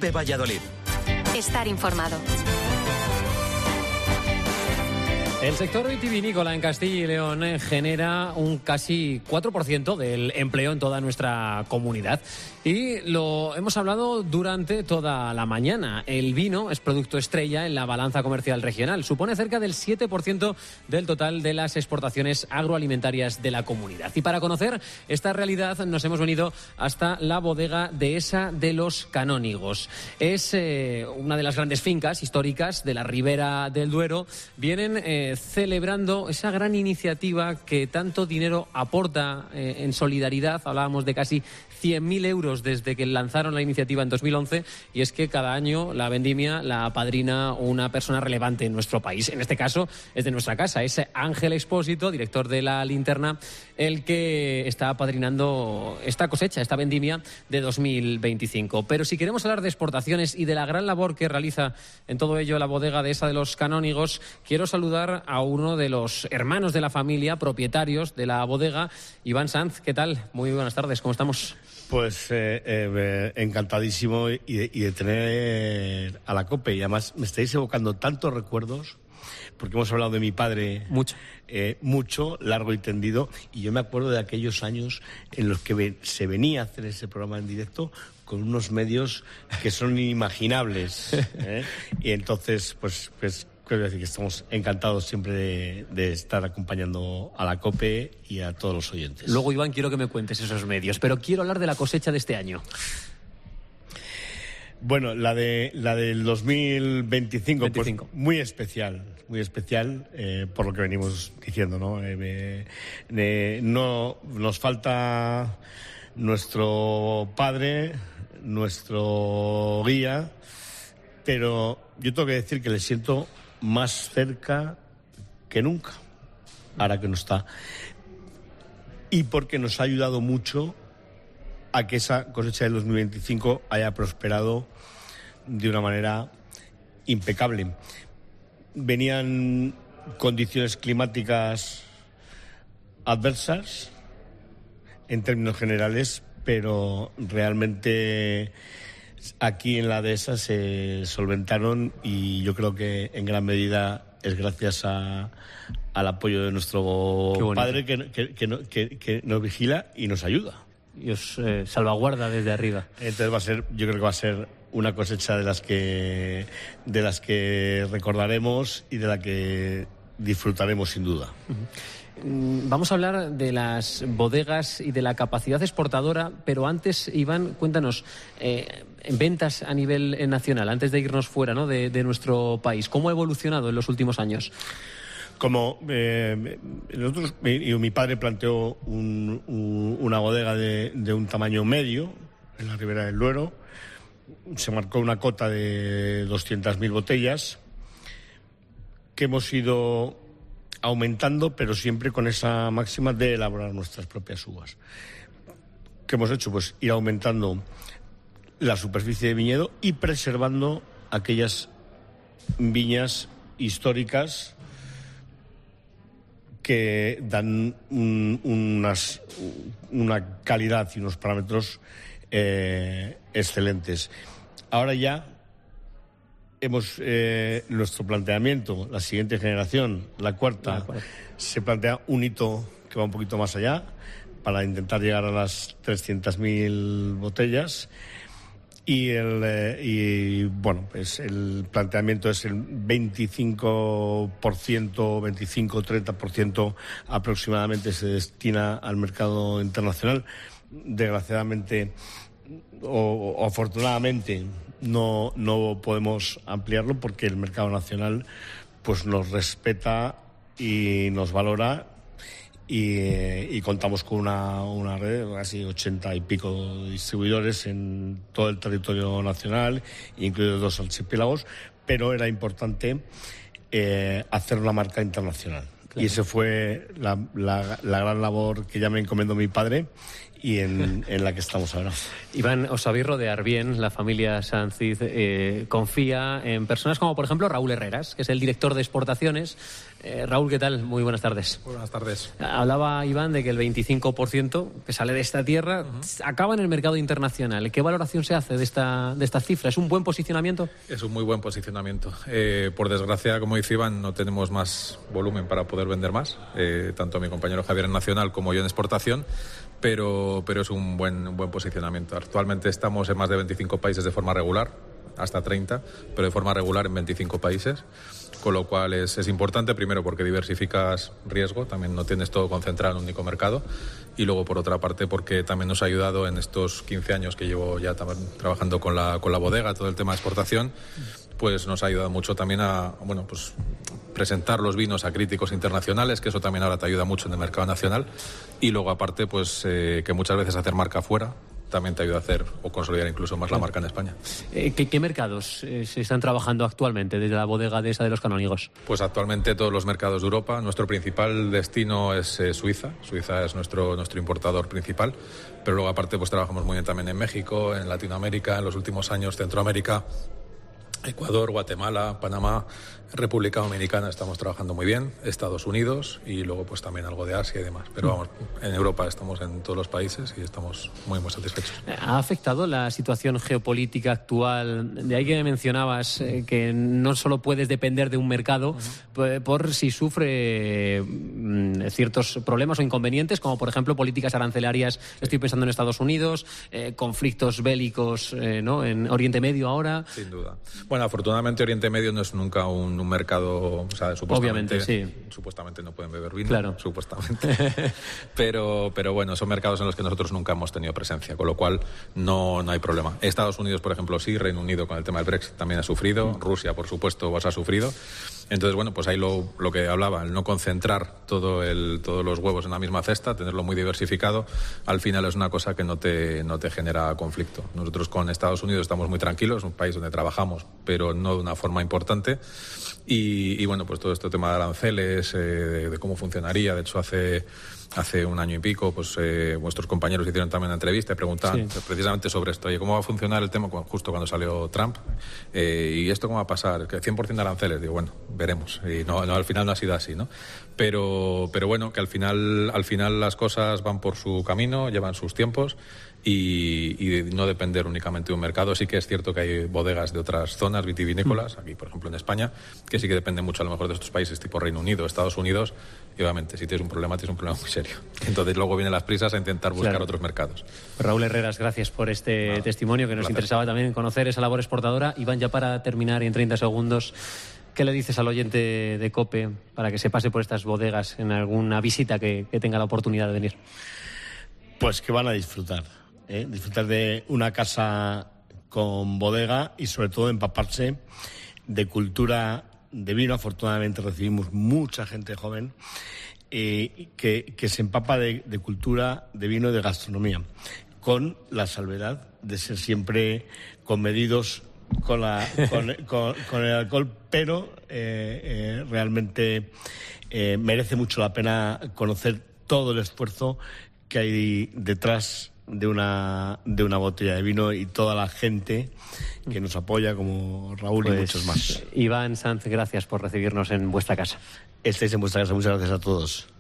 COPE Valladolid. Estar informado. El sector vitivinícola en Castilla y León genera un casi 4% del empleo en toda nuestra comunidad. Y lo hemos hablado durante toda la mañana. El vino es producto estrella en la balanza comercial regional. Supone cerca del 7% del total de las exportaciones agroalimentarias de la comunidad. Y para conocer esta realidad nos hemos venido hasta la bodega dehesa de los Canónigos. Es una de las grandes fincas históricas de la Ribera del Duero. Vienen celebrando esa gran iniciativa que tanto dinero aporta en solidaridad. Hablábamos de casi 100.000 euros desde que lanzaron la iniciativa en 2011, y es que cada año la vendimia la apadrina una persona relevante en nuestro país. En este caso es de nuestra casa, es Ángel Expósito, director de La Linterna, el que está apadrinando esta cosecha, esta vendimia de 2025. Pero si queremos hablar de exportaciones y de la gran labor que realiza en todo ello la bodega dehesa de los Canónigos, quiero saludar a uno de los hermanos de la familia, propietarios de la bodega, Iván Sanz. ¿Qué tal? Muy buenas tardes, ¿cómo estamos? Pues encantadísimo y de tener a la COPE, y además me estáis evocando tantos recuerdos, porque hemos hablado de mi padre mucho, largo y tendido, y yo me acuerdo de aquellos años en los que se venía a hacer ese programa en directo con unos medios que son inimaginables, y entonces pues quiero decir que estamos encantados siempre de estar acompañando a la COPE y a todos los oyentes. Luego, Iván, quiero que me cuentes esos medios, pero quiero hablar de la cosecha de este año. Bueno, la del 2025, pues muy especial, por lo que venimos diciendo, ¿no? No nos falta nuestro padre, nuestro guía, pero yo tengo que decir que le siento más cerca que nunca, ahora que no está, y porque nos ha ayudado mucho a que esa cosecha del 2025 haya prosperado de una manera impecable. Venían condiciones climáticas adversas en términos generales, pero realmente aquí en la dehesa se solventaron, y yo creo que en gran medida es gracias al apoyo de nuestro padre que nos vigila y nos ayuda. Y os salvaguarda desde arriba. Entonces yo creo que va a ser una cosecha de las que recordaremos y de la que disfrutaremos sin duda. Vamos a hablar de las bodegas y de la capacidad exportadora, pero antes, Iván, cuéntanos, en ventas a nivel nacional, antes de irnos fuera, ¿no?, de nuestro país, ¿cómo ha evolucionado en los últimos años? Como nosotros, mi padre planteó una bodega de un tamaño medio en la Ribera del Duero, se marcó una cota de 200.000 botellas que hemos ido aumentando, pero siempre con esa máxima de elaborar nuestras propias uvas. ¿Qué hemos hecho? Pues ir aumentando la superficie de viñedo y preservando aquellas viñas históricas que dan una calidad y unos parámetros excelentes. Ahora ya hemos nuestro planteamiento, la siguiente generación, la cuarta, se plantea un hito que va un poquito más allá para intentar llegar a las 300.000 botellas. Pues el planteamiento es el 25-30% aproximadamente se destina al mercado internacional. Desgraciadamente o afortunadamente no podemos ampliarlo porque el mercado nacional pues nos respeta y nos valora, y contamos con una red de casi 80 y pico distribuidores en todo el territorio nacional, incluidos 2 archipiélagos, pero era importante hacer una marca internacional. Claro. Y esa fue la gran labor que ya me encomendó mi padre y en la que estamos ahora. Iván, os sabéis rodear bien. La familia Sánchez confía en personas como, por ejemplo, Raúl Herreras, que es el director de exportaciones. Raúl, ¿qué tal? Muy buenas tardes. Muy buenas tardes. Hablaba Iván de que el 25% que sale de esta tierra acaba en el mercado internacional. ¿Qué valoración se hace de esta cifra? ¿Es un buen posicionamiento? Es un muy buen posicionamiento. Por desgracia, como dice Iván, no tenemos más volumen para poder vender más. Tanto mi compañero Javier en Nacional como yo en exportación. Pero es un buen posicionamiento. Actualmente estamos en más de 25 países de forma regular, hasta 30, pero de forma regular en 25 países, con lo cual es importante, primero porque diversificas riesgo, también no tienes todo concentrado en un único mercado, y luego por otra parte porque también nos ha ayudado en estos 15 años que llevo ya trabajando con la bodega, todo el tema de exportación, pues nos ha ayudado mucho también a presentar los vinos a críticos internacionales, que eso también ahora te ayuda mucho en el mercado nacional, y luego aparte pues que muchas veces hacer marca fuera también te ayuda a hacer o consolidar incluso más la marca en España. ¿Qué mercados se están trabajando actualmente desde la bodega de esa de los Canónigos? Pues actualmente todos los mercados de Europa. Nuestro principal destino es Suiza. Suiza es nuestro importador principal, pero luego aparte pues trabajamos muy bien también en México, en Latinoamérica, en los últimos años Centroamérica, Ecuador, Guatemala, Panamá, República Dominicana estamos trabajando muy bien, Estados Unidos y luego pues también algo de Asia y demás. Pero vamos, en Europa estamos en todos los países y estamos muy satisfechos. ¿Ha afectado la situación geopolítica actual? De ahí que mencionabas que no solo puedes depender de un mercado por si sufre ciertos problemas o inconvenientes, como por ejemplo políticas arancelarias, estoy pensando en Estados Unidos, conflictos bélicos en Oriente Medio ahora. Sin duda. Bueno, afortunadamente Oriente Medio no es nunca un mercado, o sea, supuestamente, obviamente, sí. Supuestamente no pueden beber vino, claro. Supuestamente. pero bueno, son mercados en los que nosotros nunca hemos tenido presencia, con lo cual no hay problema. Estados Unidos, por ejemplo, sí, Reino Unido con el tema del Brexit también ha sufrido, Rusia, por supuesto, ha sufrido. Entonces, bueno, pues ahí lo que hablaba, el no concentrar todos los huevos en la misma cesta, tenerlo muy diversificado, al final es una cosa que no te genera conflicto. Nosotros con Estados Unidos estamos muy tranquilos, es un país donde trabajamos, pero no de una forma importante. Y bueno, pues todo este tema de aranceles, de cómo funcionaría, de hecho hace un año y pico, pues vuestros compañeros hicieron también una entrevista y preguntaban precisamente sobre esto. Oye, ¿cómo va a funcionar el tema justo cuando salió Trump? ¿Y esto cómo va a pasar? ¿Que 100% de aranceles? Digo, bueno, veremos. Y no, al final no ha sido así, ¿no? Pero bueno, que al final las cosas van por su camino, llevan sus tiempos y no depender únicamente de un mercado. Sí que es cierto que hay bodegas de otras zonas vitivinícolas, aquí por ejemplo en España, que sí que dependen mucho a lo mejor de estos países tipo Reino Unido, Estados Unidos, y obviamente si tienes un problema muy serio. Entonces luego vienen las prisas a intentar buscar otros mercados. Raúl Herreras, gracias por este testimonio que nos interesaba también conocer esa labor exportadora. Iván, ya para terminar y en 30 segundos, ¿qué le dices al oyente de COPE para que se pase por estas bodegas en alguna visita que tenga la oportunidad de venir? Pues que van a disfrutar de una casa con bodega y sobre todo empaparse de cultura de vino. Afortunadamente recibimos mucha gente joven que se empapa de cultura de vino y de gastronomía, con la salvedad de ser siempre comedidos con el alcohol, pero realmente merece mucho la pena conocer todo el esfuerzo que hay detrás de una botella de vino y toda la gente que nos apoya, como Raúl y muchos más. Iván Sanz, gracias por recibirnos en vuestra casa. Estáis en vuestra casa, muchas gracias a todos.